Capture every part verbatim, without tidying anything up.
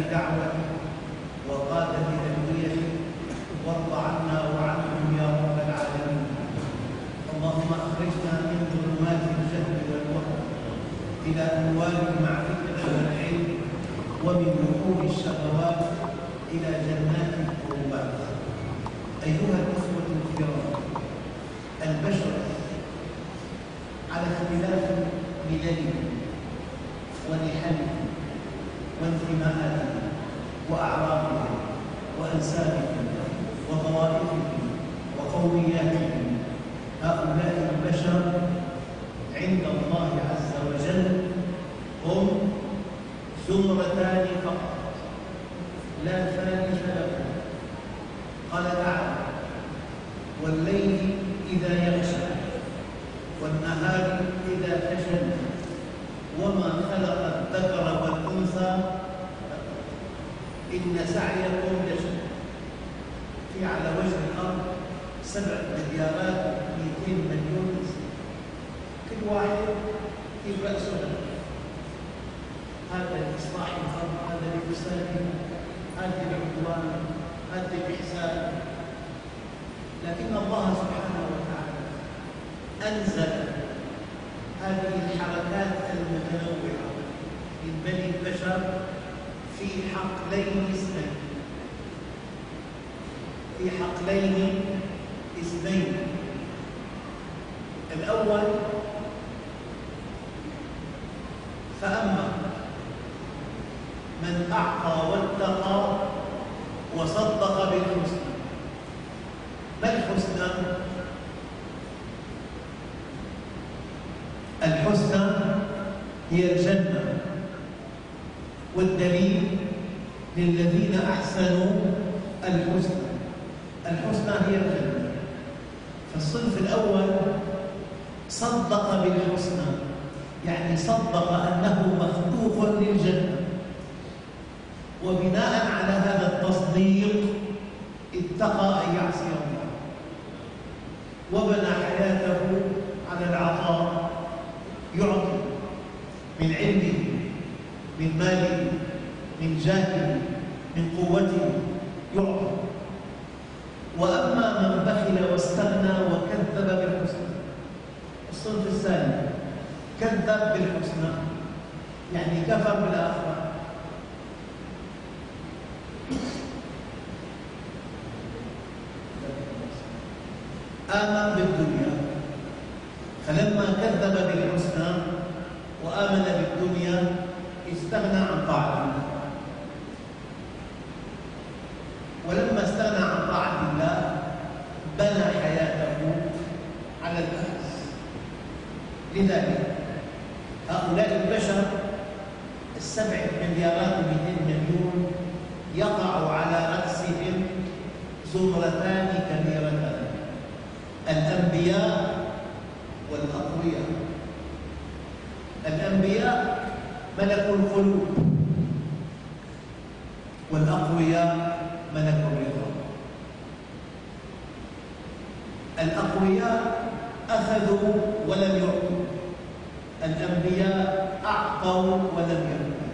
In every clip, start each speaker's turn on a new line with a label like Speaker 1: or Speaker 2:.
Speaker 1: دعوته وقادة تدبيره، وارض عنا وعنهم يا رب العالمين. اللهم أخرجنا من ظلمات الجهل والوهم إلى أنوار المعرفة والعلم، ومن وحول الشهوات إلى جنات القربات. أيها الأخوة الكرام، البشر على اختلاف مللهم ونحلهم وانتماءاتهم وأعراضهم وأنسابهم وطوائفهم وقومياتهم، هؤلاء البشر عند الله عز وجل هم زمرتان فقط لا ثالث لهم. قال تعالى: والليل إذا يغشى والنهار إذا تجلى وما خلق الذكر والأنثى إن سعيكم لشتى. في على وجه الأرض سبع مليارات ومئتين مليون إنسان، كل واحد في رأسه، هذا لإصلاح الأرض، هذا لفسادها، هذا لعدوان، هذا لإحسان. لكن الله سبحانه وتعالى أنزل هذه الحركات المتنوعة من بني البشر في حقلين اثنين في حقلين اثنين الأول: فأما من أعطى واتقى وصدق بالحسنى. ما الحسنى؟ الحسنى هي الجنة، والدليل للذين أحسنوا الحسنى. الحسنى هي الجنة. فالصنف الأول صدق بالحسنى، يعني صدق أنه مخلوق للجنة، وبناء على هذا التصديق اتقى أن يعصي الله، وبنى حياته على العطاء، يعطي من علمه، من ماله، من جاهه، من قوته، يعطي. وأما من بخل واستغنى وكذب بالحسنى، الصنف الثاني كذب بالحسنى، يعني كفر بالآخرة. آمن بالدنيا، فلما كذب بالحسنى وآمن بالدنيا استغنى عن طاعة الله، ولما استغنى عن طاعة الله بنى حياته على الأخذ. لذلك هؤلاء البشر السبع مليارات ومئتين مليون يقع على رأسهم زمرتان كبيرتان: الأنبياء والأقوياء. الأنبياء ملك القلوب، والأقوياء ملك الرضا. الأقوياء أخذوا ولم يعطوا، الأنبياء أعطوا ولم يعطوا.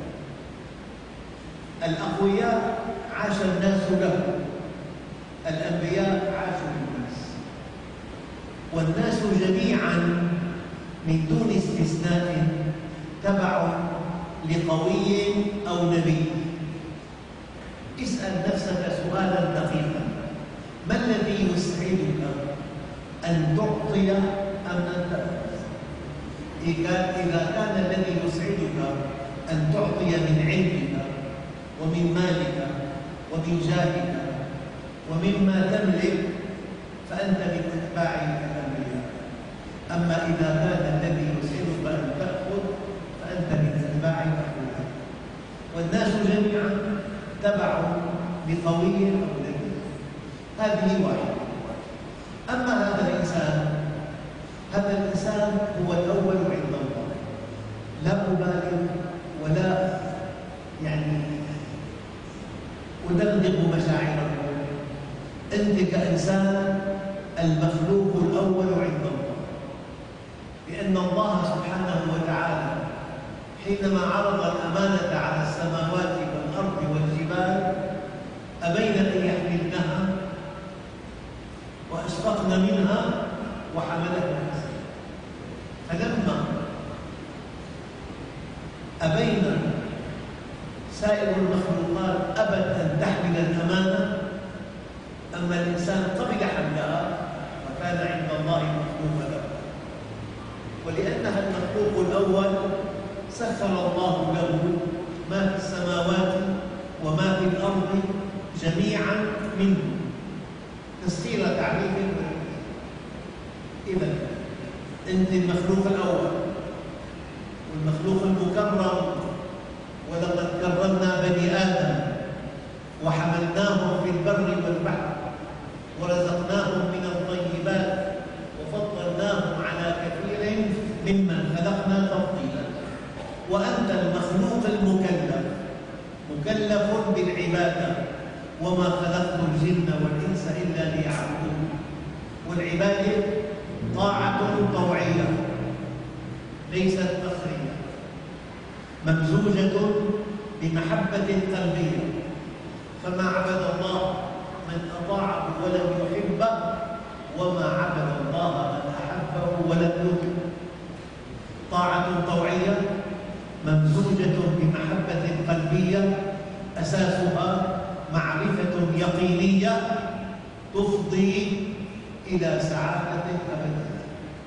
Speaker 1: الأقوياء عاش الناس له، الأنبياء عاشوا للناس. والناس جميعا من دون استثناء تبع لقوي أو نبي. اسأل نفسك سؤالا دقيقا: ما الذي يسعدك أن تعطي أم أن تأخذ؟ إذا كان الذي يسعدك أن تعطي من علمك ومن مالك ومن جاهك ومما تملك فأنت من أتباع الأنبياء. أما إذا كان الذي يسعدك أن تأخذ فأنت من أتباع الأقوياء. والناس جميعا تبع لقوي أو نبي. هذه واحدة. أما هذا الإنسان، هذا الإنسان هو الأول عند الله، لا أبالغ ولا يعني أدغدغ مشاعره. أنت كإنسان المخلوق الأول عند الله، لأن الله سبحانه وتعالى حينما عرض الأمانة على السماوات والأرض والجبال سائر المخلوقات أبت أن تحمل الأمانة، أما الإنسان قبل حملها وكان عند الله مخلوقا له. ولأنها المخلوق الأول سخر الله له ما في السماوات وما في الأرض جميعا منه. تسخير تعريف. إذا أنت المخلوق الأول والمخلوق المكرم، ولقد كرمنا بني آدم وحملناهم في البر والبحر ورزقناهم من الطيبات وفضلناهم على كثير ممن خلقنا تفضيلا. وأنت المخلوق المكلف، مكلف بالعبادة، وما خلقت الجن والإنس إلا ليعبدون. والعبادة طاعة طوعية ليست فخرية، ممزوجة بمحبة قلبية. فما عبد الله من أطاعه ولم يحبه، وما عبد الله من أحبه ولم يطعه. طاعة طوعية ممزوجة بمحبة قلبية أساسها معرفة يقينية تفضي إلى سعادة أبدية.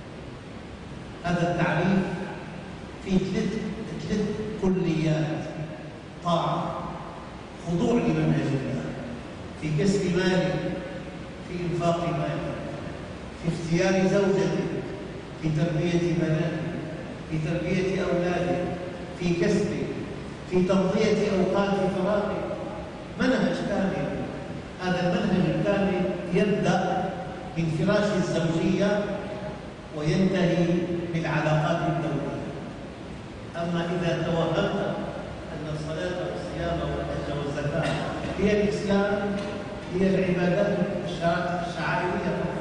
Speaker 1: هذا التعريف في ثلاث ثلاث كليات: طاعة، خضوع لمنهج الله في كسب مالك، في إنفاق مالك، في اختيار زوجتك، في تربية بناتك، في تربية أولادك، في كسبك، في تمضية أوقات فراغك. منهج كامل. هذا المنهج الكامل يبدأ من فراش الزوجية وينتهي بالعلاقات الدولية. أما إذا توهمت أن الصلاة والصيام والحج والزكاة هي الإسلام، هي العبادات الشعائرية فقط.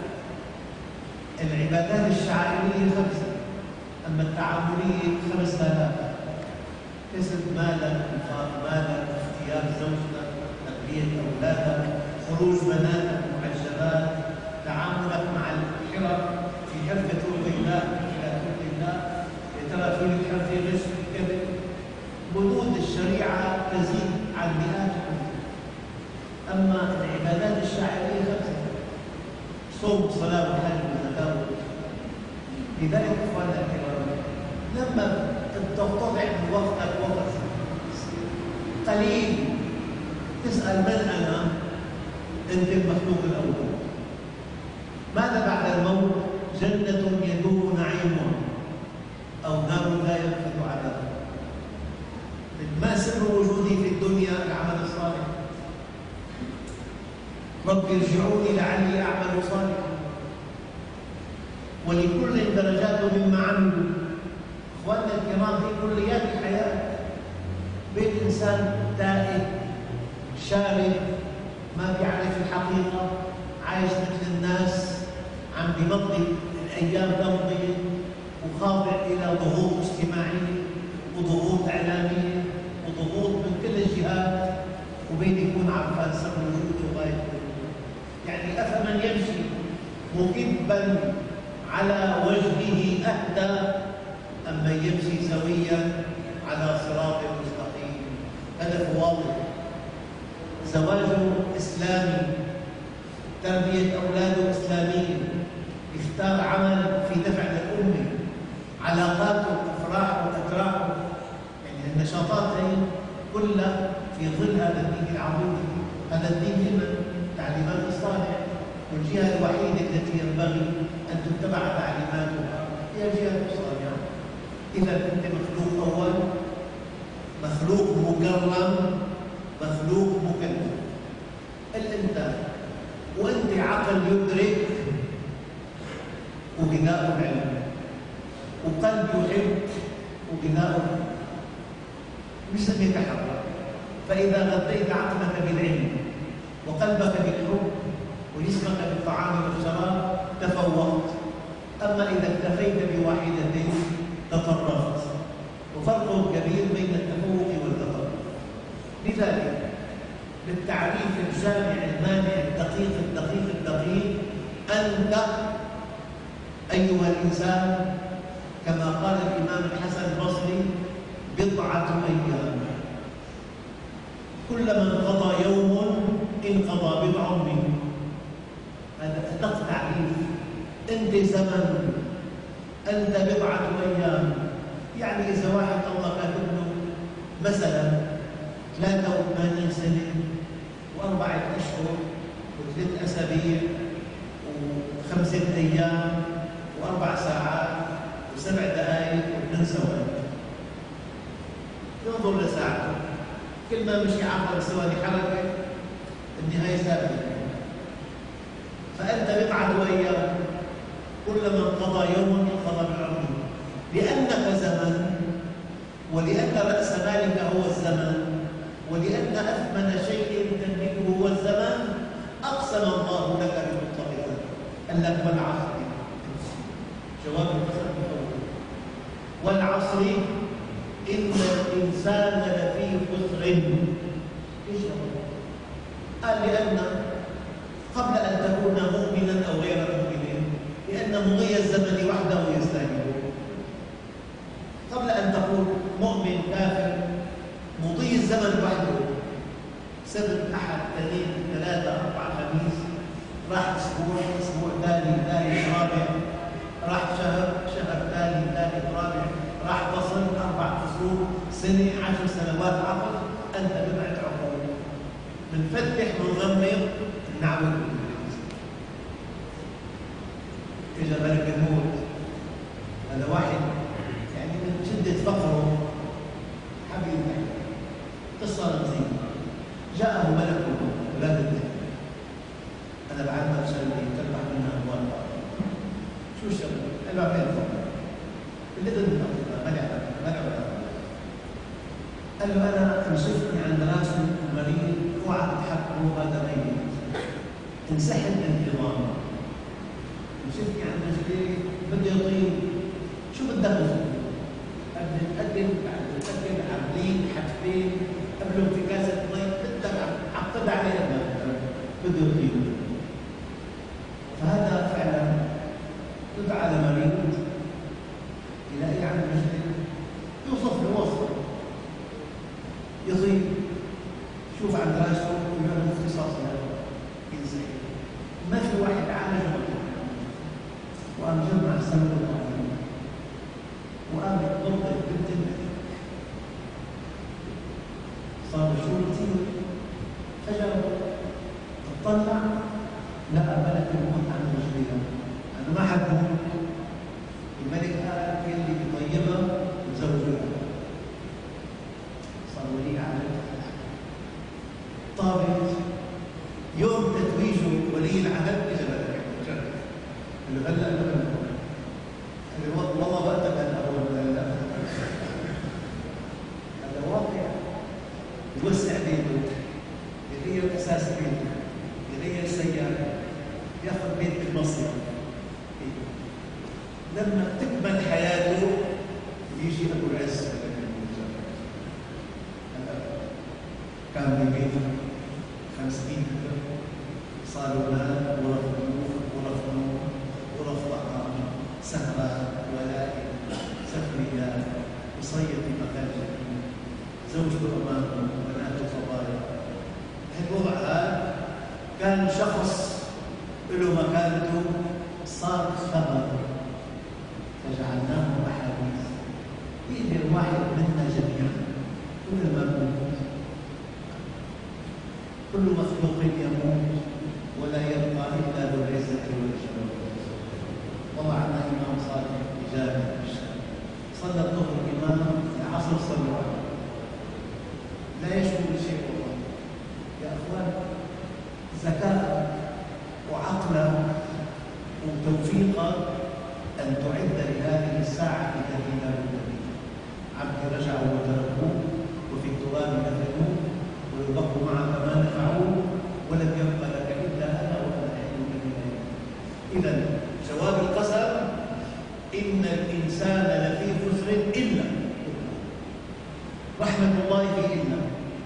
Speaker 1: العبادات الشعائرية خمسة، أما التعاملية خمسة آلاف: كسب مالا، إنفاق مالا، اختيار زوجتك، تربية أولادك، خروج بناتك معجبات، تعاملك مع الحرف في حرفة ترضي الله إلى ترضي الله، يا ترى في الحرف غش في كذب. بنود الشريعة تزيد عن مئات الكتب. أما العبادات الشعائرية خمسة: صوم، صلاة، وحج، وزكاة. لذلك إخواننا الكرام، لما تتضع من وقتك وقت قليل تسأل من أنا؟ أنت المخلوق الأول. ماذا بعد الموت؟ جنة يدوم نعيمها أو نار لا ينفذ عذابها. ما سر وجودي في الدنيا؟ العمل الصالح. رب ارجعوني لعلي أعمل صالحا. ولكل درجات مما عملوا. إخواننا الكرام، في كليات الحياة بين إنسان تائه شارد ما بيعرف الحقيقة، عايش مثل الناس، عم بمضي الأيام تمضي وخاضع إلى ضغوط اجتماعية وضغوط إعلامية وضغوط من كل الجهات، وبين يكون عرفان سر وجوده وغاية. يعني أفمن يمشي مكبا على وجهه أهدى أم من يمشي سويا على صراط مستقيم. هدف واضح: زواجه إسلامي، تربية أولاده إسلامية، اختار عمل في دفع للأمة، علاقاته، أفراحه وأتراحه، يعني النشاطات هي كلها في ظل هذا الدين العظيم. هذا الدين لمن؟ تعليمات الصالح، والجهة الوحيدة التي ينبغي أن تتبع تعليماتها هي الجهة الصالحة. إذا كنت مخلوق أول، مخلوق مكرم، مخلوق مكلف. الإنسان وأنت عقل يدرك، وغذاء العلم، وقلب يحب، وغذاء مش يتحرك. فإذا غذيت عقلك بالعلم وقلبك بالحب وجسمك بالطعام والشراب تفوقت. أما إذا اكتفيت بواحدتين تطرفت. وفرق كبير بين التفوق والتطرف. لذلك بالتعريف الجامع المانع الدقيق الدقيق الدقيق، أنت أيها الإنسان كما قال الإمام الحسن البصري بضعة أيام. كلما انقضى يوم انقضى بضع منه. هذا أدق تعريف. أنت زمن، أنت بضعة أيام. يعني إذا واحد الله كاتب له مثلا ثلاثة وثمانين سنة وأربعة أشهر وثلاث أسابيع وخمسة أيام وأربع ساعات وسبع دقائق وثمان ثواني، ينظر لساعته، كل ما مشي عشر ثواني حركة النهاية ثابتة. فأنت بضعة أيام، كلما انقضى يوم انقضى بعمره، لأنك زمن، ولأن رأس مالك هو الزمن، ولأن أثمن شيء تملكه هو الزمن، أقسم الله لك بمطلقها. قال لك والعصر، جواب القسم الأول، والعصر إن الإنسان لفي خسر. إيش هو؟ قال لأن قبل أن تكون مؤمنا أو غير مؤمن، لأن مضي الزمن وحده يستهلك. قبل أن تقول مؤمن كافر، مضي الزمن وحده، سبت أحد اثنين ثلاثة أربعة خميس، راح أسبوع، أسبوع ثاني ثالث رابع، راح شهر، شهر ثاني ثالث رابع، راح فصل، أربع فصول، سنة، عشر سنوات عقل. أنت بضعة عقول، بنفتح ونغمض نعبد. إجا ملك الموت، هذا واحد يعني من شدة فقره حبيب قصة رمزية. جاءه ملك الموت ولاد الدنيا، أنا بعد ما بشربي تربح منها أموال. شو الشغل؟ قال له عمل فقر اللي ضد الأطباء ما يعرف ما يعرف. قال له أنا انشفني عند راسه المريض، اوعى تحكمه، هذا ميت، انسحب من النظام. انشفني عند رجليه بده يطير، شو بدك تسوي؟ قبل تقدم بعد تقدم عاملين حتفين قبله في كاسة مي، بدك عقد عليه بده يطير. فهذا فعلا يدعى لمريض يلاقي عند رجليه، يوصف له وصفه يطير، شوف عند راسه ويعمل اختصاص له ينسحب. ما في واحد عالجه وقام جمع سمك الطعام وقام يضرب بنت الملك، صار شو كثير. فجأة اطلع لقى ملك الموت عند رجليها، أنا ما حد موت. الملك قال في اللي بطيبها وتزوجها، صار ولي عهد. طابت يوم تتويجه ولي العهد اجى ملك الموت، قال له هلا هلا والله وقتك هلا هو هلا. هذا واقع. يوسع بيته، يغير اساس بيته، يغير سياره، ياخذ بيت بالمصيف. لما تكمل حياته يجي ابو العز كان ببيته خمسين متر، صاروا مال ورف ضيوف ورف نوم ورف طعام، سهرات ولائم سفريات، وصيد في مكان جميل، زوجته امامه وبناته صبايا. هالوضع هذا كان شخص له مكانته، صار خبر فجعلناه احاديث يقدر واحد منا جميعا. كل ما نموت، كل مخلوق يموت ولا يبقى الا ذو العزه والجلال. وضعنا امام صالح اجابه بالشام، صلى الظهر امام، العصر صلوا عليه، لا يشكو شيء. والله يا اخوان، ذكاء وعقل وتوفيق ان تعد لهذه الساعه التي لا بد منها. عبد رجعوا وتركوه وفي التراب دفنوه ويبقوا معك ما نفعوه ولم يبق لك الا انا وانا حي الى. اذا جواب القسم ان الانسان لفي خسر الا رحمه الله في الا،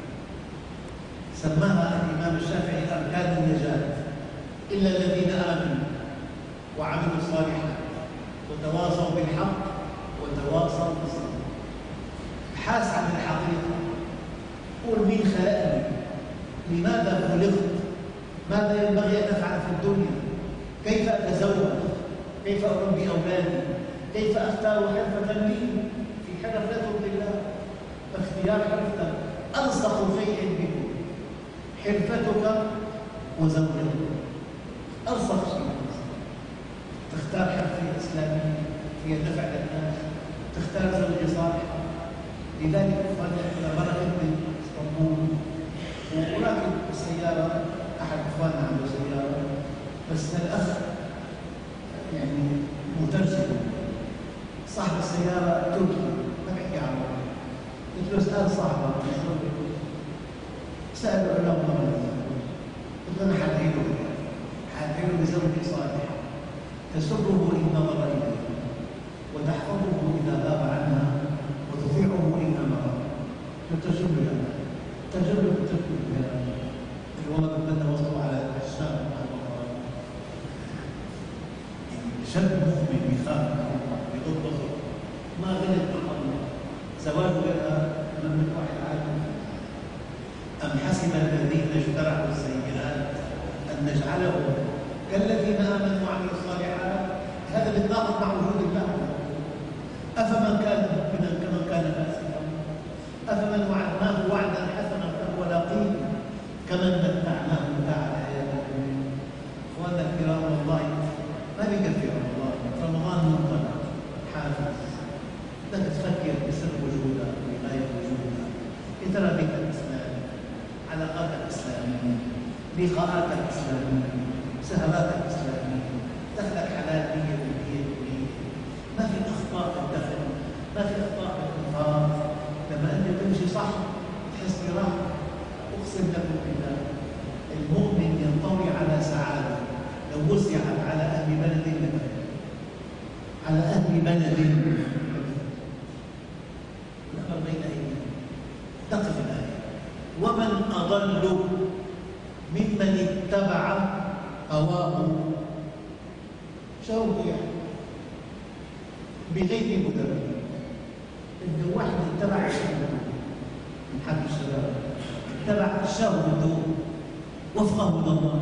Speaker 1: سماها الامام الشافعي اركان النجاه، الا الذين امنوا وعملوا الصالحات وتواصوا بالحق وتواصوا بالصبر. ابحاث عن الحقيقه، قول مين خلقني؟ لماذا خلقت؟ ماذا ينبغي أن أفعل في الدنيا؟ كيف أتزوج؟ كيف أربي أولادي؟ كيف أختار حرفة لي؟ في حرف لا ترضي الله، فاختيار حرفتك ألصق شيء بكم، حرفتك وزوجتك ألصق شيء. تختار حرفة إسلامية هي دفع للناس، تختار زوجة صالحة. لذلك أنا مرة كنت باسطنبول وراكب السيارة، أحد إخواننا عنده سيارة، بس الأخ يعني مترجم، صاحب السيارة تركي ما بيحكي عربي. قلت له اسأل صاحبك سأله له مرة، قلت له أنا حديله حديله بزوجة صالحة تسره إن نظر إليها وتحفظه إذا غاب عنها وتطيعه إن أمر. ترجم له ترجم له تركي الولد بدنا وصلوا على الشام شاب مؤمن بيخاف بغض بصره ما غلط بالله زواج غيرها من واحد عالم. أم حسب الذين اجترحوا السيئات أن نجعلهم كالذين آمنوا وعملوا الصالحات؟ هذا بالناقض مع وجود الله. أفمن كان مؤمنا كمن كان فاسقا؟ أفمن وعدناه وعدا حسنا فهو لاقيه كمن متعناه متاع الحياة الدنيا. إخواننا الكرام، والله ما بكفي رمضان، رمضان منطلق حافز بدك تفكر بسر وجودك وبغاية وجودك. يا ترى بيتك الإسلامي، علاقاتك الإسلامية، لقاءاتك الإسلامية، سهراتك الإسلامية، دخلك حلال مية بالمية بالمية، ما في أخطاء في الدخل، ما في أخطاء في الإنفاق. لما أنت تمشي صح تحس براحة. أقسم لكم بالله المؤمن ينطوي على سعادة لو وسعت على أهل بلد لبلد، على أهل بلد الأمر بين أيديهم. تقف الآية: ومن أضل ممن اتبع هواه. شو يعني؟ بغير مدبر. إنه واحد اتبع شهوته من حق الشباب، اتبع شهوته وفقه الله.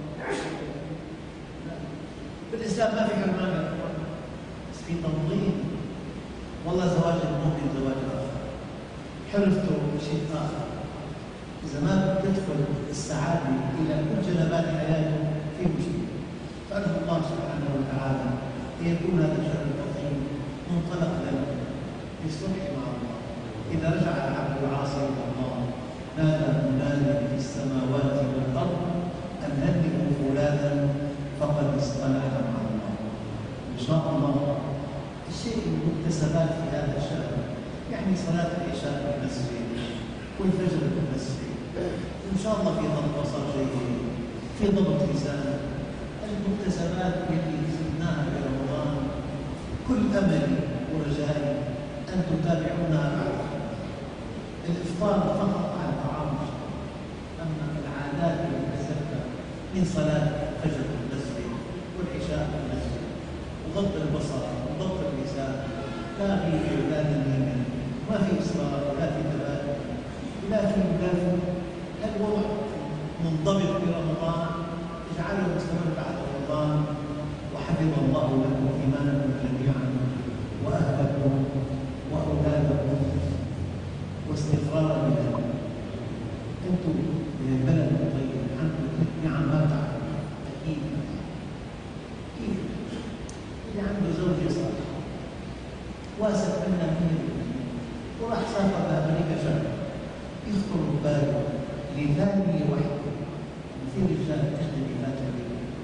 Speaker 1: بالإسلام ما في حرمان يا أخوان، بس في تنظيم. والله زواج المؤمن زواج آخر، حرفته شيء آخر. إذا ما تدخل السعادة إلى كل جنبات حياته في مشكلة. فأرجو الله سبحانه وتعالى أن يكون هذا الشهر العظيم منطلق لنا للصلح مع الله. إذا رجع العبد العاصي إلى الله نادى منادى في السماوات والأرض أن هنئوا فلانا فقد اصطلح مع الله. إن شاء الله الشيء المكتسبات في هذا الشهر، يعني صلاة العشاء في المسجد والفجر في المسجد، إن شاء الله في ضبط بصر جيد، في ضبط لسان، المكتسبات التي كسبناها في رمضان. كل أملي ورجائي أن تتابعونها بعد الإفطار فقط على الطعام، أما العادات التي كسبتها من صلاة الفجر في المسجد والعشاء في المسجد وضبط البصر وضبط اللسان، لا غيبة ولا نميمة، ما في إصرار ولا في تبادل، لكن لازم الوضع منضبط في رمضان اجعله مستمر بعد رمضان. وحفظ الله لكم إيمانكم جميعا وأهلكم وأولادكم واستقرارا بذلك. أنتم من البلد الطيب عندكم نعم ما تعرفون أكيد. كيف؟ اللي عنده زوجة صالحة واثق منها مية بالمية وراح سافر لأمريكا شهر، يخطر بباله لثانية وحده في رجال تخدم ذاتها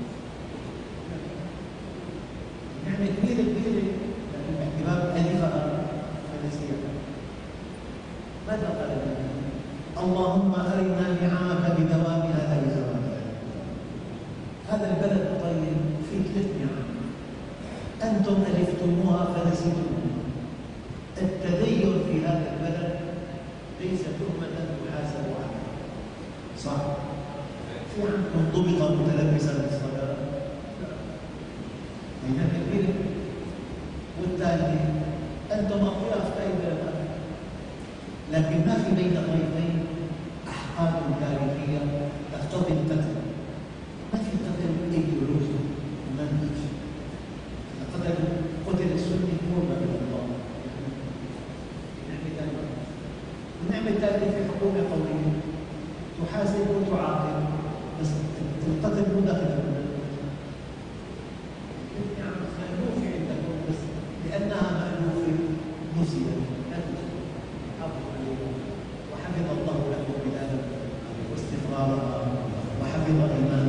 Speaker 1: يعني كبيرة كبيرة، لكن باعتبار ألفها فنسيها. ماذا قال النبي؟ اللهم أرنا نعمك بدوام هذا الزمان. هذا البلد الطيب فيه ثلاث نعم أنتم ألفتموها فنسيتموها. التدين في هذا البلد ليس تهمة تحاسب عليها، صح؟ في عندكم ضبط متلبسا بالصلاة هنا كبيرة، والثاني أنتم أقوياء في أي بلد، لكن ما في بين طيبين تقتضي القتل. ما في قتل ايديولوجي ومنهج. قتل قتل السني قربة من الله. نعمة ثانية. ونعمة ثالثة في حكومة قوية تحاسب وتعاقب، بس القتل مو داخل المنهج. يعني مألوفة عندكم بس لأنها مألوفة نسيت. حافظوا عليها وحفظ الله لكم بلادكم واستقرارها وحفظ إيمانكم.